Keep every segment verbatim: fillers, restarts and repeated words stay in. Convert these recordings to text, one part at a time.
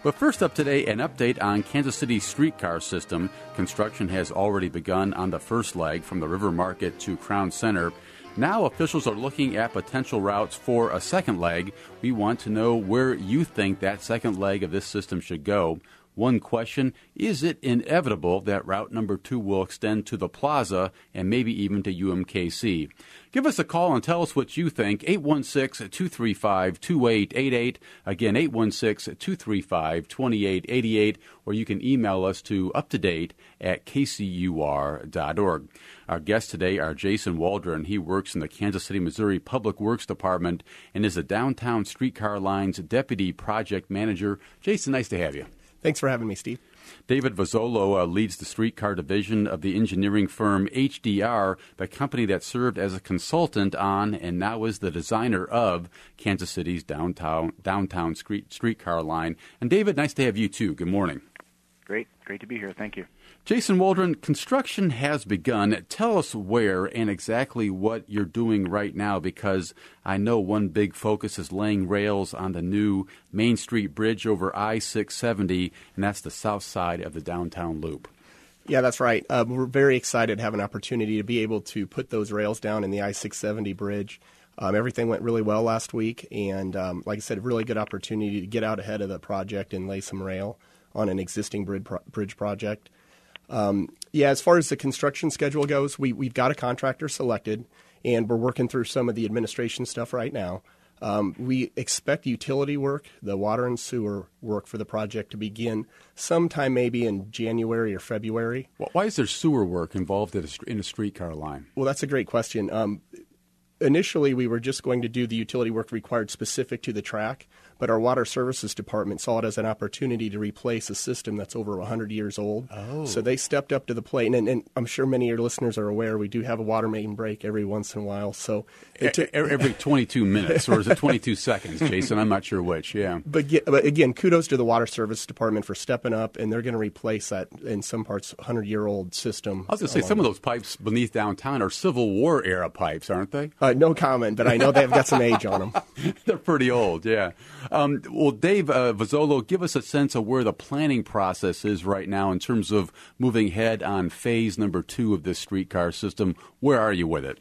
But first up today, an update on Kansas City's streetcar system. Construction has already begun on the first leg from the River Market to Crown Center. Now officials are looking at potential routes for a second leg. We want to know where you think that second leg of this system should go. One question, is it inevitable that route number two will extend to the plaza and maybe even to U M K C? Give us a call and tell us what you think. eight one six, two three five, two eight eight eight. Again, eight one six, two three five, two eight eight eight. Or you can email us to uptodate at k c u r dot org. Our guests today are Jason Waldron. He works in the Kansas City, Missouri Public Works Department and is the Downtown Streetcar Lines Deputy Project Manager. Jason, nice to have you. Thanks for having me, Steve. David Vozzolo uh, leads the streetcar division of the engineering firm H D R, the company that served as a consultant on and now is the designer of Kansas City's downtown downtown street, streetcar line. And David, nice to have you too. Good morning. Great. Great to be here. Thank you. Jason Waldron, construction has begun. Tell us where and exactly what you're doing right now, because I know one big focus is laying rails on the new Main Street Bridge over I six seventy, and that's the south side of the downtown loop. Yeah, that's right. Uh, we're very excited to have an opportunity to be able to put those rails down in the I six seventy bridge. Um, everything went really well last week, and um, like I said, a really good opportunity to get out ahead of the project and lay some rail on an existing bridge, pro- bridge project. Um, yeah, as far as the construction schedule goes, we, we've got a contractor selected, and we're working through some of the administration stuff right now. Um, we expect utility work, the water and sewer work for the project to begin sometime maybe in January or February. Well, why is there sewer work involved in a, in a streetcar line? Well, that's a great question. Um, initially, we were just going to do the utility work required specific to the track, but our Water Services Department saw it as an opportunity to replace a system that's over one hundred years old. Oh. So they stepped up to the plate, and, and I'm sure many of your listeners are aware we do have a water main break every once in a while. So it took every twenty-two minutes, or is it twenty-two seconds, Jason? I'm not sure which, yeah. But, but again, kudos to the Water Service Department for stepping up, and they're going to replace that, in some parts, one hundred year old system. I was going to say, some of those pipes beneath downtown are Civil War era pipes, aren't they? Uh, no comment, but I know they've got some age on them. They're pretty old, yeah. Um, well, Dave uh, Vozzolo, give us a sense of where the planning process is right now in terms of moving ahead on phase number two of this streetcar system. Where are you with it?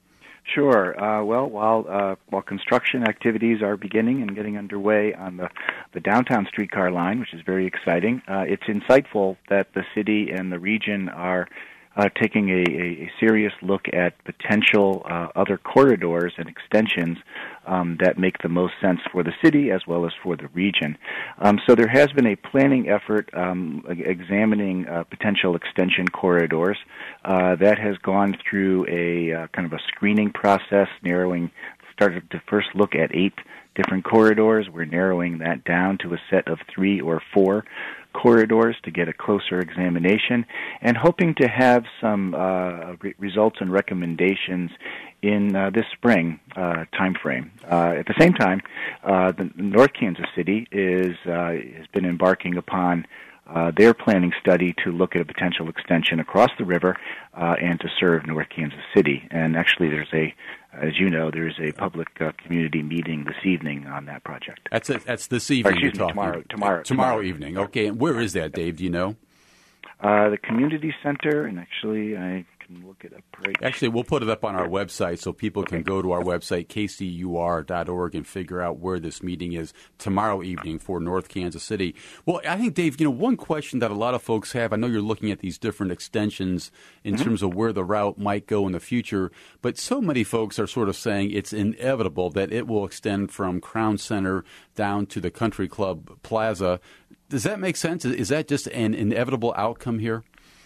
Sure. Uh, well, while uh, while construction activities are beginning and getting underway on the, the downtown streetcar line, which is very exciting, uh, it's insightful that the city and the region are Uh, taking a, a, a serious look at potential uh, other corridors and extensions um, that make the most sense for the city as well as for the region. Um, so there has been a planning effort um, examining uh, potential extension corridors uh, that has gone through a uh, kind of a screening process, narrowing, started to first look at eight different corridors. We're narrowing that down to a set of three or four corridors to get a closer examination, and hoping to have some uh, re- results and recommendations in uh, this spring uh, time frame. Uh, at the same time, uh, the North Kansas City is uh, has been embarking upon uh, their planning study to look at a potential extension across the river uh, and to serve North Kansas City. And actually, there's a As you know, there is a public uh, community meeting this evening on that project. That's a, that's this evening you're me, talking. Tomorrow, tomorrow, tomorrow evening. Okay, and where is that, Dave? Do you know? Uh, the community center, and actually I can look it up right. Actually, we'll put it up on our website so people can go to our website, k c u r dot org, and figure out where this meeting is tomorrow evening for North Kansas City. Well, I think, Dave, you know, one question that a lot of folks have, I know you're looking at these different extensions in mm-hmm. terms of where the route might go in the future, but so many folks are sort of saying it's inevitable that it will extend from Crown Center down to the Country Club Plaza. Does that make sense? Is that just an inevitable outcome here?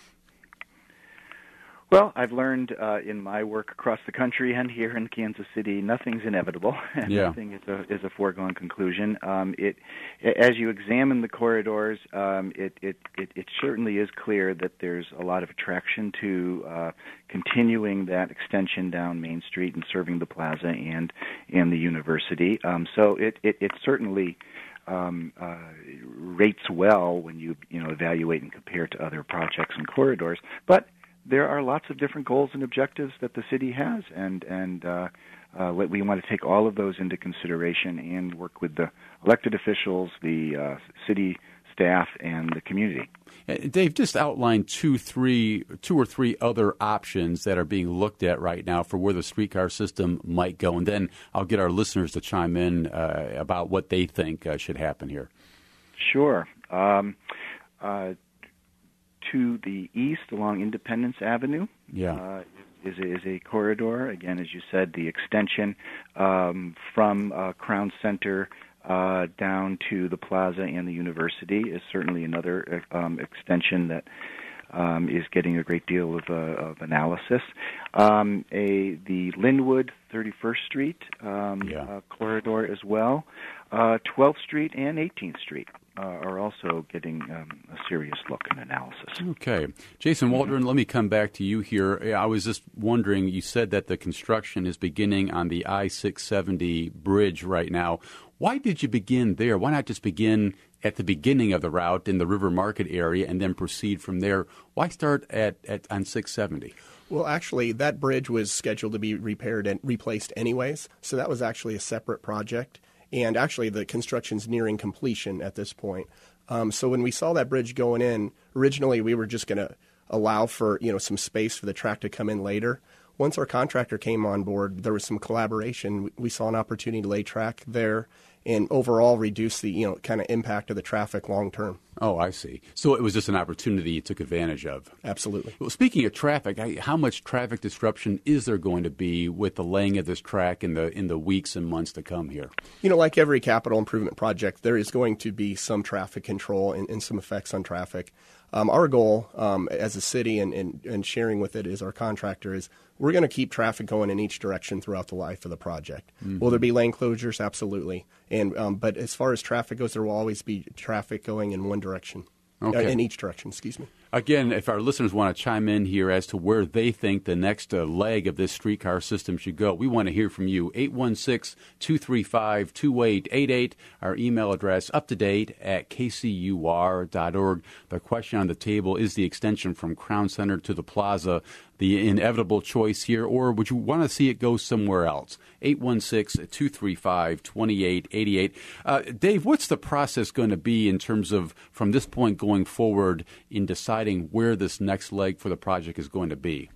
Well, I've learned uh, in my work across the country and here in Kansas City, nothing's inevitable. Yeah. Nothing is a is a foregone conclusion. Um, it, as you examine the corridors, um, it, it, it, it certainly is clear that there's a lot of attraction to uh, continuing that extension down Main Street and serving the plaza and and the university. Um, so it, it, it certainly Um, uh, rates well when you you know evaluate and compare to other projects and corridors. But there are lots of different goals and objectives that the city has, and and uh, uh, we want to take all of those into consideration and work with the elected officials, the uh, city staff, and the community. Dave, just outline two, three, two or three other options that are being looked at right now for where the streetcar system might go, and then I'll get our listeners to chime in uh, about what they think uh, should happen here. Sure. Um, uh, to the east along Independence Avenue yeah. uh, is, a, is a corridor. Again, as you said, the extension um, from uh, Crown Center Uh, down to the plaza and the university is certainly another um, extension that um, is getting a great deal of, uh, of analysis. Um, a the Linwood thirty-first Street um, yeah. uh, corridor as well. Uh, twelfth Street and eighteenth Street uh, are also getting um, a serious look and analysis. Okay. Jason Waldron, mm-hmm. let me come back to you here. I was just wondering, you said that the construction is beginning on the I six seventy bridge right now. Why did you begin there? Why not just begin at the beginning of the route in the River Market area and then proceed from there? Why start at, at on six seventy? Well, actually, that bridge was scheduled to be repaired and replaced anyways, so that was actually a separate project. And actually, the construction's nearing completion at this point. Um, so when we saw that bridge going in, originally we were just going to allow for you know some space for the track to come in later. Once our contractor came on board, there was some collaboration. We saw an opportunity to lay track there and overall reduce the you know kind of impact of the traffic long term. Oh, I see. So it was just an opportunity you took advantage of. Absolutely. Well, speaking of traffic, how much traffic disruption is there going to be with the laying of this track in the in the weeks and months to come here? You know, like every capital improvement project, there is going to be some traffic control and, and some effects on traffic. Um, our goal um, as a city and, and, and sharing with it is our contractor is we're going to keep traffic going in each direction throughout the life of the project. Mm-hmm. Will there be lane closures? Absolutely. And um, but as far as traffic goes, there will always be traffic going in one direction. Okay. Uh, in each direction, excuse me. Again, if our listeners want to chime in here as to where they think the next uh, leg of this streetcar system should go, we want to hear from you. eight one six, two three five, two eight eight eight, our email address, up to date at k c u r dot org. The question on the table is the extension from Crown Center to the plaza the inevitable choice here, or would you want to see it go somewhere else? eight one six, two three five, two eight eight eight. Uh, Dave, what's the process going to be in terms of, from this point going forward, in deciding where this next leg for the project is going to be?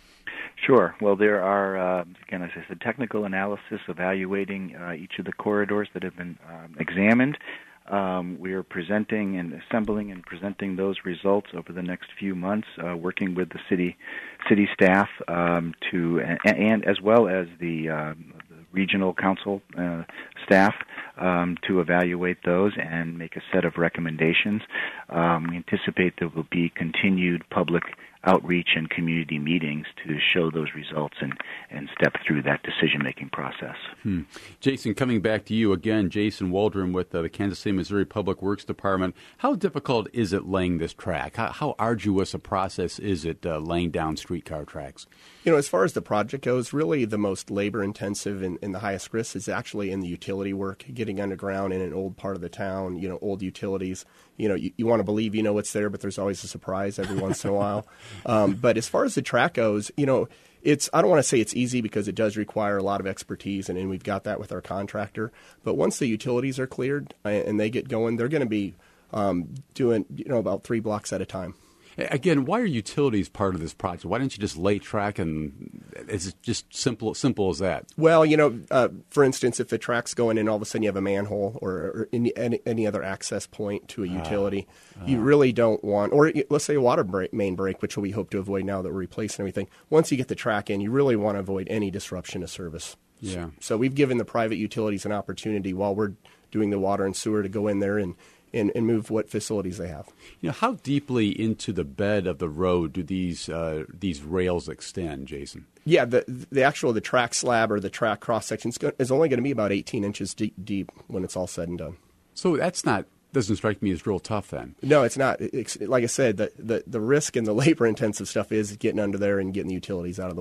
Sure. Well, there are, uh, again, as I said, technical analysis evaluating uh, each of the corridors that have been um, examined. Um, we are presenting and assembling and presenting those results over the next few months, uh, working with the city city staff um, to and, and as well as the, uh, the regional council uh, staff um, to evaluate those and make a set of recommendations. Um, we anticipate there will be continued public outreach and community meetings to show those results and, and step through that decision-making process. Hmm. Jason, coming back to you again, Jason Waldron with uh, the Kansas City, Missouri Public Works Department. How difficult is it laying this track? How, how arduous a process is it uh, laying down streetcar tracks? You know, as far as the project goes, really the most labor-intensive and, and the highest risk is actually in the utility work, getting underground in an old part of the town, you know, old utilities. You know, you, you want to believe you know what's there, but there's always a surprise every once in a while. Um, but as far as the track goes, you know, it's I don't want to say it's easy because it does require a lot of expertise, and, and we've got that with our contractor. But once the utilities are cleared and they get going, they're going to be um, doing, you know, about three blocks at a time. Again, why are utilities part of this project? Why don't you just lay track and it's just simple simple as that? Well, you know, uh, for instance, if the track's going in, all of a sudden you have a manhole or, or any, any, any other access point to a utility, uh, uh, you really don't want, or let's say a water break, main break, which we hope to avoid now that we're replacing everything. Once you get the track in, you really want to avoid any disruption of service. Yeah. So, so we've given the private utilities an opportunity while we're doing the water and sewer to go in there and And, and move what facilities they have. You know, how deeply into the bed of the road do these uh, these rails extend, Jason? Yeah, the the actual the track slab or the track cross section is only going to be about eighteen inches deep, deep when it's all said and done. So that's not doesn't strike me as real tough then. No, it's not. It's, like I said, the, the the risk and the labor intensive stuff is getting under there and getting the utilities out of the way.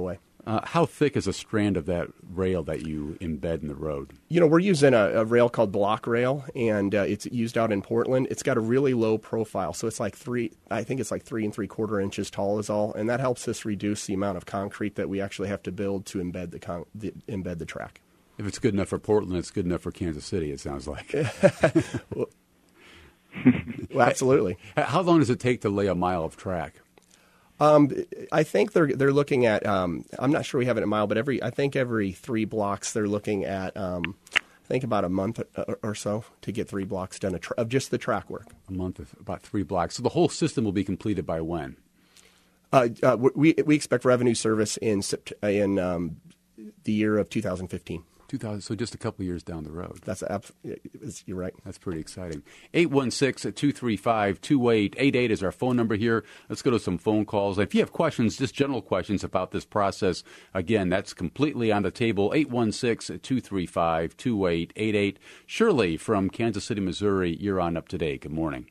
Uh, how thick is a strand of that rail that you embed in the road? You know, we're using a, a rail called Block Rail, and uh, it's used out in Portland. It's got a really low profile, so it's like three, I think it's like three and three quarter inches tall is all, and that helps us reduce the amount of concrete that we actually have to build to embed the, con- the embed the track. If it's good enough for Portland, it's good enough for Kansas City, it sounds like. well, well, absolutely. How long does it take to lay a mile of track? Um, I think they're they're looking at. Um, I'm not sure we have it in a mile, but every I think every three blocks they're looking at. Um, I think about a month or, or so to get three blocks done of, tra- of just the track work. A month of about three blocks. So the whole system will be completed by when? Uh, uh, we we expect revenue service in Sept- in um, the year of two thousand fifteen. two thousand, so just a couple of years down the road. That's abs- you're right. That's pretty exciting. eight one six, two three five, two eight eight eight is our phone number here. Let's go to some phone calls. If you have questions, just general questions about this process, again, that's completely on the table. eight one six, two three five, two eight eight eight. Shirley from Kansas City, Missouri, you're on Up to Date. Good morning.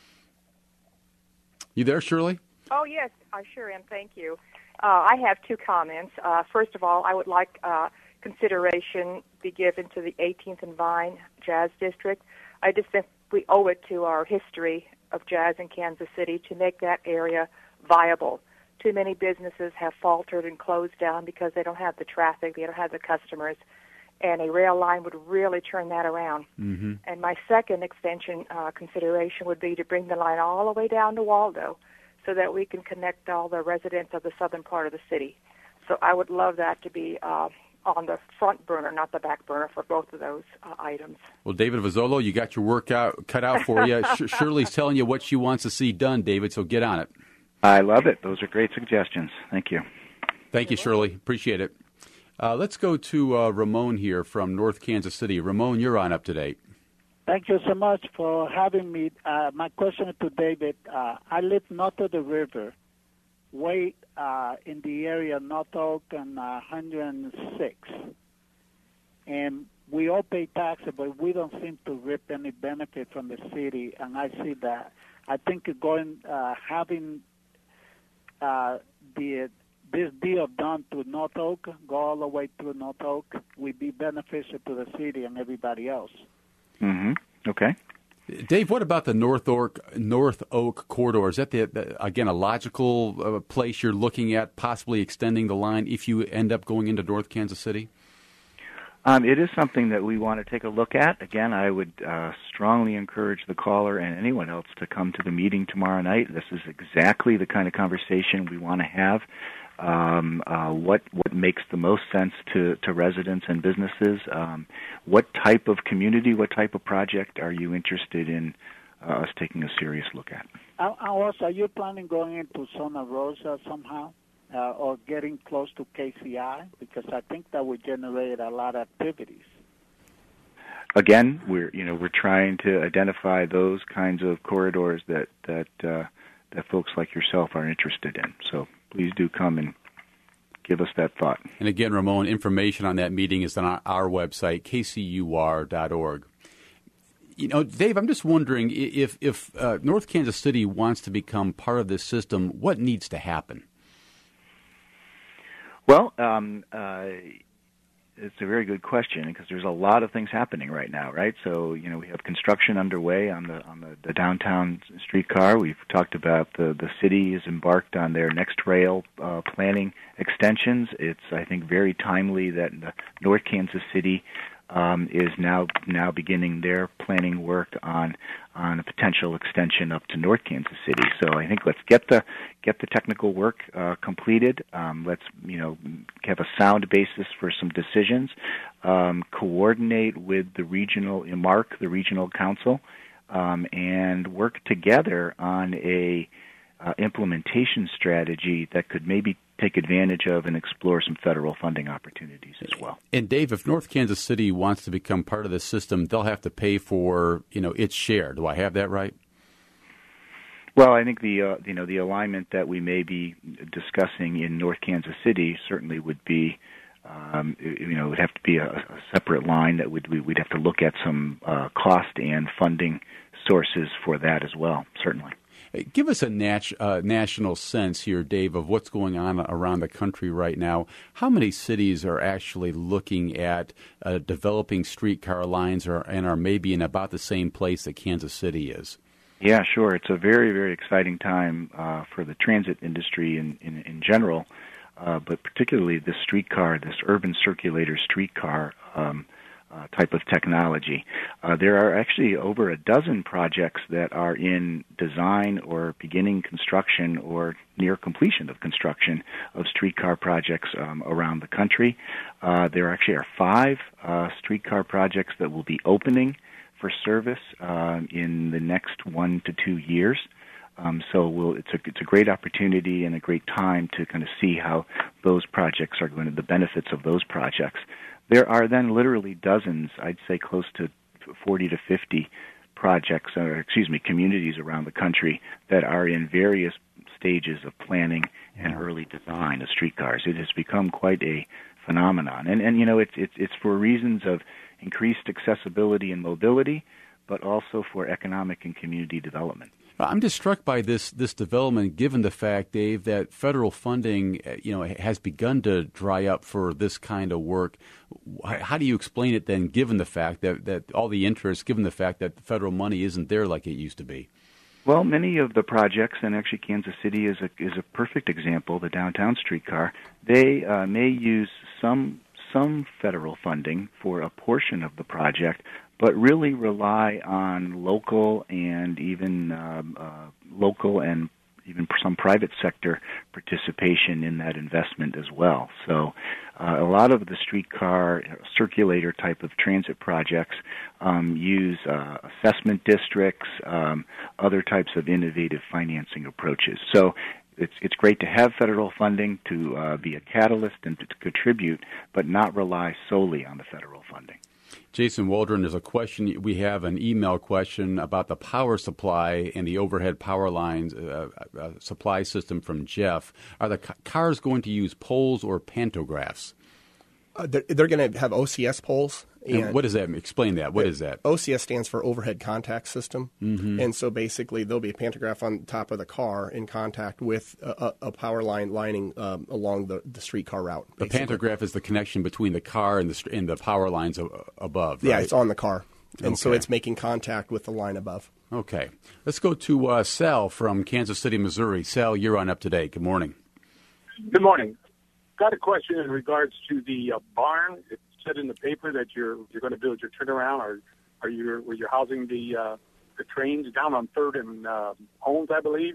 You there, Shirley? Oh, yes, I sure am. Thank you. Uh, I have two comments. Uh, first of all, I would like uh, consideration be given to the eighteenth and Vine Jazz District. I just think we owe it to our history of jazz in Kansas City to make that area viable. Too many businesses have faltered and closed down because they don't have the traffic, they don't have the customers, and a rail line would really turn that around. Mm-hmm. And my second extension uh, consideration would be to bring the line all the way down to Waldo so that we can connect all the residents of the southern part of the city. So I would love that to be uh, on the front burner, not the back burner, for both of those uh, items. Well, David Vizzolo, you got your work out, cut out for you. Sh- Shirley's telling you what she wants to see done, David, so get on it. I love it. Those are great suggestions. Thank you. Thank you, Shirley. Appreciate it. Uh, let's go to uh, Ramon here from North Kansas City. Ramon, you're on Up to Date. Thank you so much for having me. Uh, my question to David, uh, I live north of the river, way uh, in the area of North Oak and uh, one hundred six. And we all pay taxes, but we don't seem to reap any benefit from the city, and I see that. I think going, uh, having uh, the this deal done to North Oak, go all the way through North Oak, would be beneficial to the city and everybody else. Mm-hmm. Okay. Dave, what about the North Oak North Oak corridor? Is that the, the again a logical uh, place you're looking at, possibly extending the line if you end up going into North Kansas City? Um, it is something that we want to take a look at. Again, I would uh, strongly encourage the caller and anyone else to come to the meeting tomorrow night. This is exactly the kind of conversation we want to have. Um, uh, what what makes the most sense to, to residents and businesses? Um, what type of community, what type of project are you interested in uh, us taking a serious look at? Uh, also, are you planning going into Santa Rosa somehow, uh, or getting close to K C I? Because I think that would generate a lot of activities. Again, we're you know we're trying to identify those kinds of corridors that that uh, that folks like yourself are interested in. So please do come and give us that thought. And again, Ramon, information on that meeting is on our, our website, k c u r dot org. You know, Dave, I'm just wondering if if uh, North Kansas City wants to become part of this system, what needs to happen? Well, um, uh, it's a very good question because there's a lot of things happening right now, right? So, you know, we have construction underway on the on the, the downtown streetcar. We've talked about the the city is embarked on their next rail uh, planning extensions. It's, I think, very timely that the North Kansas City um, is now now beginning their planning work on on a potential extension up to North Kansas City. So I think let's get the get the technical work uh, completed. Um, let's you know have a sound basis for some decisions. Um, coordinate with the regional I M A R C, the regional council, um, and work together on a uh, implementation strategy that could maybe take advantage of and explore some federal funding opportunities as well. And Dave, if North Kansas City wants to become part of this system, they'll have to pay for, you know, its share. Do I have that right? Well, I think the uh, you know the alignment that we may be discussing in North Kansas City certainly would be, um, you know, it would have to be a, a separate line that would we, we'd have to look at some uh, cost and funding sources for that as well. Certainly. Give us a nat- uh, national sense here, Dave, of what's going on around the country right now. How many cities are actually looking at uh, developing streetcar lines or, and are maybe in about the same place that Kansas City is? Yeah, sure. It's a very, very exciting time uh, for the transit industry in, in, in general, uh, but particularly this streetcar, this urban circulator streetcar um Uh, type of technology. Uh, there are actually over a dozen projects that are in design or beginning construction or near completion of construction of streetcar projects um, around the country. Uh, there actually are five uh, streetcar projects that will be opening for service uh, in the next one to two years. Um, so we'll, it's a it's a great opportunity and a great time to kind of see how those projects are going to, the benefits of those projects. There are then literally dozens, I'd say close to forty to fifty projects, or excuse me, communities around the country that are in various stages of planning and early design of streetcars. It has become quite a phenomenon, and and you know it's it's it's for reasons of increased accessibility and mobility, but also for economic and community development. I'm just struck by this this development, given the fact, Dave, that federal funding, you know, has begun to dry up for this kind of work. How do you explain it then, given the fact that, that all the interest, given the fact that the federal money isn't there like it used to be? Well, many of the projects, and actually Kansas City is a is a perfect example, the downtown streetcar, they uh, may use some some federal funding for a portion of the project, but really rely on local and even um, uh, local and even some private sector participation in that investment as well. So uh, a lot of the streetcar circulator type of transit projects um, use uh, assessment districts, um, other types of innovative financing approaches. So It's it's great to have federal funding to uh, be a catalyst and to, to contribute, but not rely solely on the federal funding. Jason Waldron, there's a question. We have an email question about the power supply and the overhead power lines uh, uh, supply system from Jeff. Are the ca- cars going to use poles or pantographs? Uh, they're they're going to have O C S poles. And and what does that mean? Explain that. What is that? O C S stands for Overhead Contact System. Mm-hmm. And so basically there'll be a pantograph on top of the car in contact with a, a power line lining um, along the, the streetcar route. Basically. The pantograph is the connection between the car and the, and the power lines above, right? Yeah, it's on the car. And okay. so it's making contact with the line above. Okay. Let's go to uh, Sal from Kansas City, Missouri. Sal, you're on up to date. Good morning. Good morning. Got a question in regards to the uh, barn. It said in the paper that you're you're going to build your turnaround, or are you where you're housing the uh, the trains down on Third and uh, Holmes, I believe.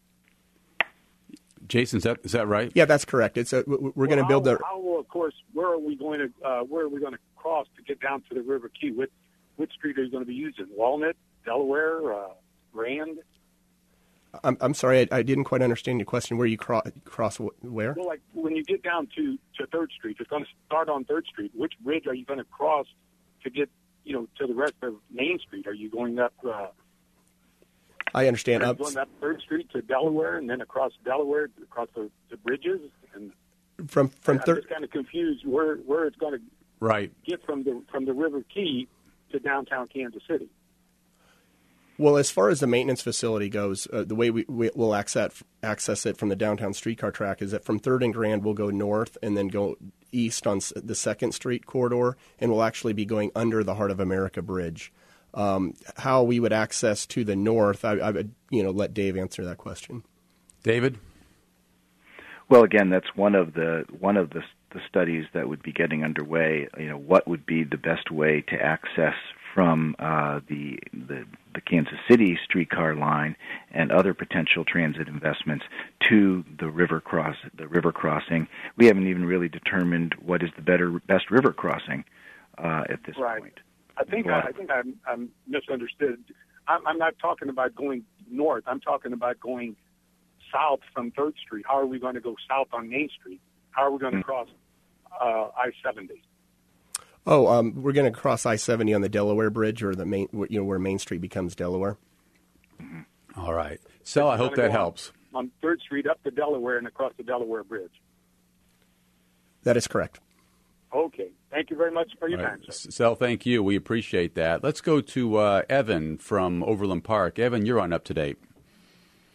Jason, is that is that right? Yeah, that's correct. It's a, we're well, going to build how, the. How, of course, where are we going to uh, where are we going to cross to get down to the River Key? Which which street are you going to be using? Walnut, Delaware, uh, Rand? I'm, I'm sorry, I, I didn't quite understand your question. Where you cro- cross where? Well, like when you get down to, to Third Street, it's going to start on Third Street. Which bridge are you going to cross to get, you know, to the rest of Main Street? Are you going up? Uh, I understand. Are you uh, going up Third Street to Delaware, and then across Delaware, across the, the bridges? And from from I'm Third. just kind of confused where where it's going to right get from the from the River Key to downtown Kansas City. Well, as far as the maintenance facility goes, uh, the way we, we will access, access it from the downtown streetcar track is that from Third and Grand, we'll go north and then go east on the Second Street corridor, and we'll actually be going under the Heart of America Bridge. Um, how we would access to the north, I, I would you know let Dave answer that question. David? Well, again, that's one of the one of the, the studies that would be getting underway. You know, what would be the best way to access from uh, the, the the Kansas City streetcar line and other potential transit investments to the river cross the river crossing. We haven't even really determined what is the better best river crossing uh, at this right. point. I think well, I, I think I'm, I'm misunderstood. I'm, I'm not talking about going north. I'm talking about going south from Third Street. How are we going to go south on Main Street? How are we going to cross uh, I seventy? Oh, um, we're going to cross I seventy on the Delaware Bridge, or the main, you know, where Main Street becomes Delaware. Mm-hmm. All right. So I hope that helps. On, on Third Street up to Delaware and across the Delaware Bridge. That is correct. Okay. Thank you very much for your All time, right. sir. Sal, thank you. We appreciate that. Let's go to uh, Evan from Overland Park. Evan, you're on up to date.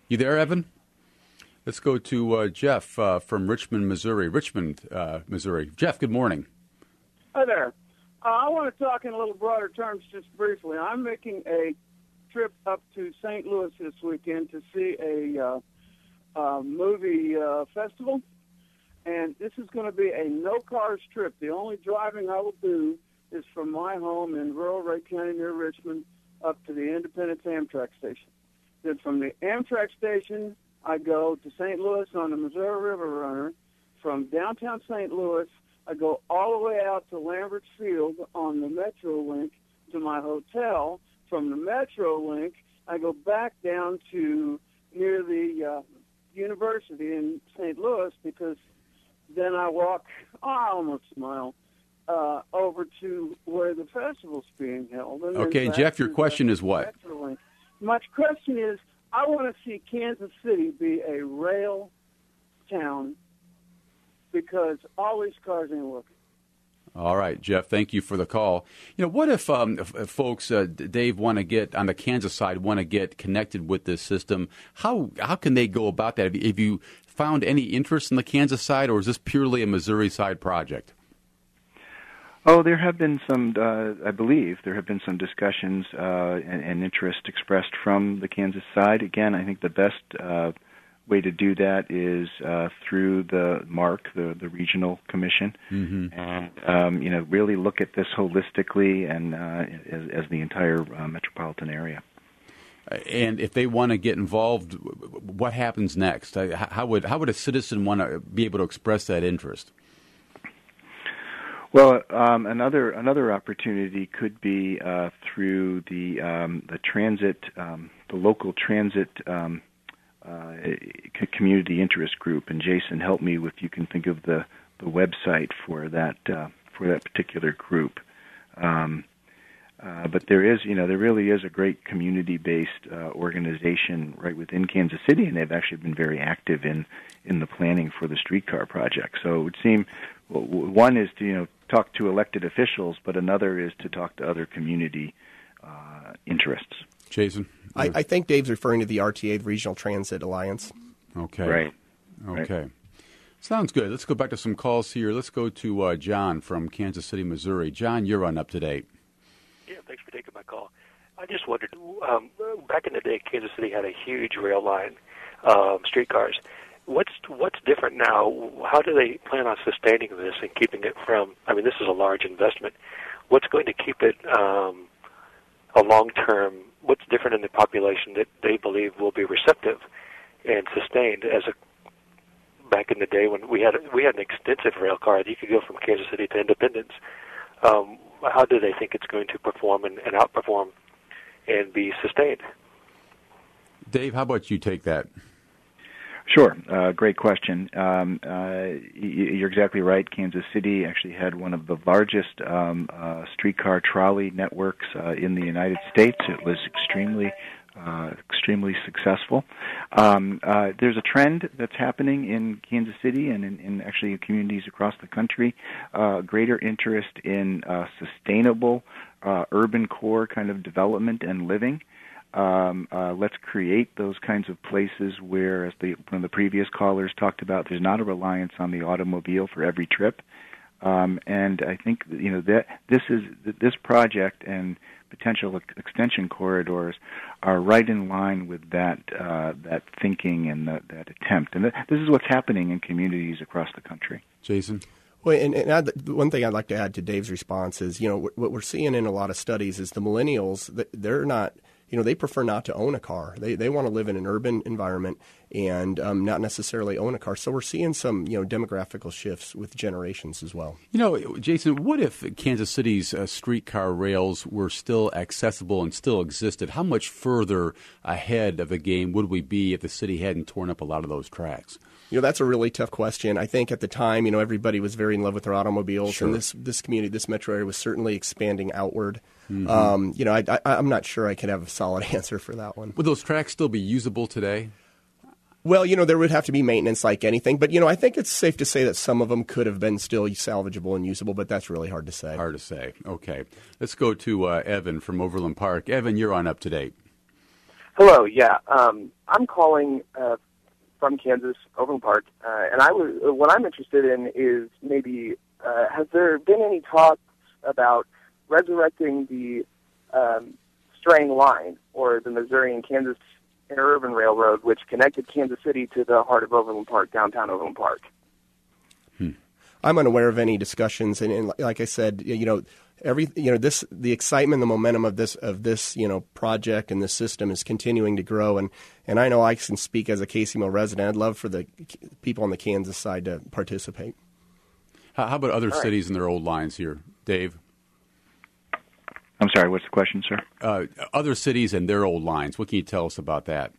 You there, Evan? Let's go to uh, Jeff uh, from Richmond, Missouri. Richmond, uh, Missouri. Jeff, good morning. Hi there. Uh, I want to talk in a little broader terms just briefly. I'm making a trip up to Saint Louis this weekend to see a uh, uh, movie uh, festival, and this is going to be a no-cars trip. The only driving I will do is from my home in rural Wright County near Richmond up to the Independence Amtrak station. Then from the Amtrak station, I go to Saint Louis on the Missouri River Runner. From downtown Saint Louis, I go all the way out to Lambert's Field on the Metrolink to my hotel. From the Metrolink, I go back down to near the uh, university in Saint Louis because then I walk oh, almost a mile uh, over to where the festival's being held. And okay, and Jeff, your question is what? Metrolink. My question is, I want to see Kansas City be a rail town because all these cars ain't working. All right, Jeff, thank you for the call. You know, what if, um, if, if folks, uh, Dave, want to get, on the Kansas side, want to get connected with this system? How how can they go about that? Have you, have you found any interest in the Kansas side, or is this purely a Missouri side project? Oh, there have been some, uh, I believe, there have been some discussions uh, and, and interest expressed from the Kansas side. Again, I think the best uh, way to do that is uh, through the M A R C, the, the regional commission, mm-hmm. and um, you know, really look at this holistically and uh, as, as the entire uh, metropolitan area. And if they want to get involved, what happens next? How would how would a citizen want to be able to express that interest? Well, um, another another opportunity could be uh, through the um, the transit, um, the local transit um, uh, community interest group. And Jason, help me with, you can think of the, the website for that uh, for that particular group. Um, uh, but there is, you know, there really is a great community-based uh, organization right within Kansas City, and they've actually been very active in in the planning for the streetcar project. So it would seem, well, one is to, you know, talk to elected officials, but another is to talk to other community uh, interests. Jason? I, I think Dave's referring to the R T A, the Regional Transit Alliance. Okay. Right. Okay. Right. Sounds good. Let's go back to some calls here. Let's go to uh, John from Kansas City, Missouri. John, you're on Up to Date. Yeah, thanks for taking my call. I just wondered, um, back in the day, Kansas City had a huge rail line, um, streetcars. What's what's different now? How do they plan on sustaining this and keeping it from, I mean, this is a large investment. What's going to keep it um, a long-term, what's different in the population that they believe will be receptive and sustained as a, back in the day when we had we had an extensive rail car that you could go from Kansas City to Independence. Um, how do they think it's going to perform and, and outperform and be sustained? Dave, how about you take that? Sure. Uh, great question. Um, uh, you're exactly right. Kansas City actually had one of the largest um, uh, streetcar trolley networks uh, in the United States. It was extremely, uh, extremely successful. Um, uh, there's a trend that's happening in Kansas City and in, in actually communities across the country, uh, greater interest in uh, sustainable uh, urban core kind of development and living. Um, uh, let's create those kinds of places where, as the, one of the previous callers talked about, there's not a reliance on the automobile for every trip. Um, and I think, you know, that this is this project and potential ex- extension corridors are right in line with that uh, that thinking and the, that attempt. And th- this is what's happening in communities across the country. Jason? Well, and, and I'd, one thing I'd like to add to Dave's response is, you know, what we're seeing in a lot of studies is the millennials, they're not, you know, they prefer not to own a car. They they want to live in an urban environment and um, not necessarily own a car. So we're seeing some, you know, demographical shifts with generations as well. You know, Jason, what if Kansas City's uh, streetcar rails were still accessible and still existed? How much further ahead of the game would we be if the city hadn't torn up a lot of those tracks? You know, that's a really tough question. I think at the time, you know, everybody was very in love with their automobiles, sure. and this this community, this metro area was certainly expanding outward. Mm-hmm. Um, you know, I, I, I'm not sure I could have a solid answer for that one. Would those tracks still be usable today? Well, you know, there would have to be maintenance like anything. But, you know, I think it's safe to say that some of them could have been still salvageable and usable, but that's really hard to say. Hard to say. Okay. Let's go to uh, Evan from Overland Park. Evan, you're on Up to Date. Hello, yeah. Um, I'm calling uh, from Kansas, Overland Park, uh, and I was what I'm interested in is maybe uh, has there been any talks about resurrecting the um, Strang line, or the Missouri and Kansas Interurban Railroad, which connected Kansas City to the heart of Overland Park, downtown Overland Park? Hmm. I'm unaware of any discussions, and, and like I said, you know, every you know this the excitement, the momentum of this of this you know project and this system is continuing to grow, and, and I know I can speak as a Casey Mill resident. I'd love for the people on the Kansas side to participate. How, how about other All cities right. and their old lines here, Dave? I'm sorry, what's the question, sir? Uh, other cities and their old lines. What can you tell us about that?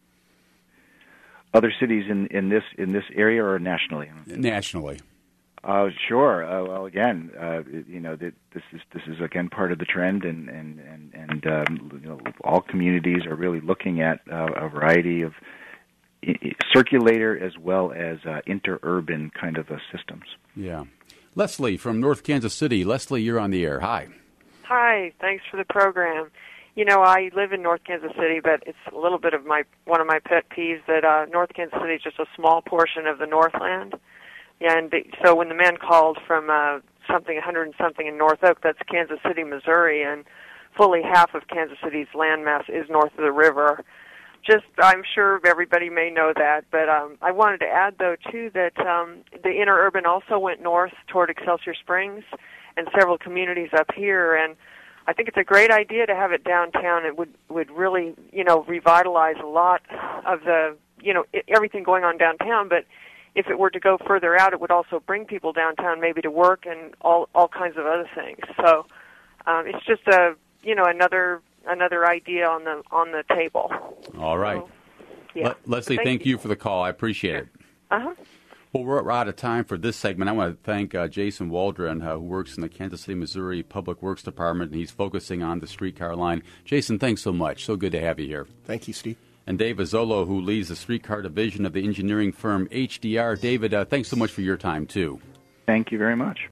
Other cities in, in this in this area or nationally? Nationally. Uh, sure. Uh, well, again, uh, you know, this is this is again part of the trend, and and and, and um, you know, all communities are really looking at uh, a variety of I- circulator as well as uh, interurban kind of uh, systems. Yeah. Leslie from North Kansas City. Leslie, you're on the air. Hi. Hi. Thanks for the program. You know, I live in North Kansas City, but it's a little bit of my one of my pet peeves that uh, North Kansas City is just a small portion of the Northland. Yeah, and the, so when the man called from uh, something, one hundred and something in North Oak, that's Kansas City, Missouri, and fully half of Kansas City's landmass is north of the river. Just, I'm sure everybody may know that, but um, I wanted to add, though, too, that um, the interurban also went north toward Excelsior Springs and several communities up here, and I think it's a great idea to have it downtown. It would would really, you know, revitalize a lot of the, you know, everything going on downtown, but if it were to go further out, it would also bring people downtown, maybe to work and all all kinds of other things. So um, it's just a you know another another idea on the on the table. All right, so, yeah. Le- Leslie, thank, thank you. you for the call. I appreciate sure. it. Uh huh. Well, we're out of time for this segment. I want to thank uh, Jason Waldron, uh, who works in the Kansas City, Missouri Public Works Department, and he's focusing on the streetcar line. Jason, thanks so much. So good to have you here. Thank you, Steve. And Dave Azzolo, who leads the streetcar division of the engineering firm H D R. David, uh, thanks so much for your time, too. Thank you very much.